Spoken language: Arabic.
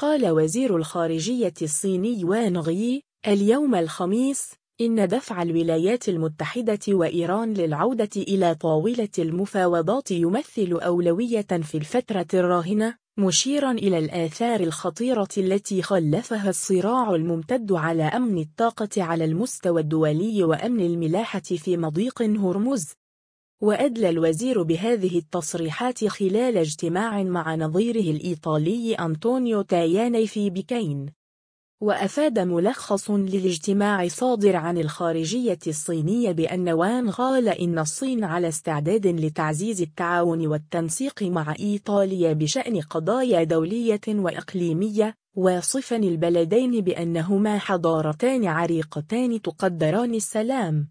قال وزير الخارجية الصيني وانغ يي اليوم الخميس إن دفع الولايات المتحدة وإيران للعودة إلى طاولة المفاوضات يمثل أولوية في الفترة الراهنة، مشيرا إلى الآثار الخطيرة التي خلفها الصراع الممتد على أمن الطاقة على المستوى الدولي وأمن الملاحة في مضيق هرمز. وأدلى الوزير بهذه التصريحات خلال اجتماع مع نظيره الإيطالي أنطونيو تاياني في بكين. وأفاد ملخص للاجتماع صادر عن الخارجية الصينية بأن وان قال إن الصين على استعداد لتعزيز التعاون والتنسيق مع إيطاليا بشأن قضايا دولية وإقليمية، واصفا البلدين بأنهما حضارتان عريقتان تقدران السلام.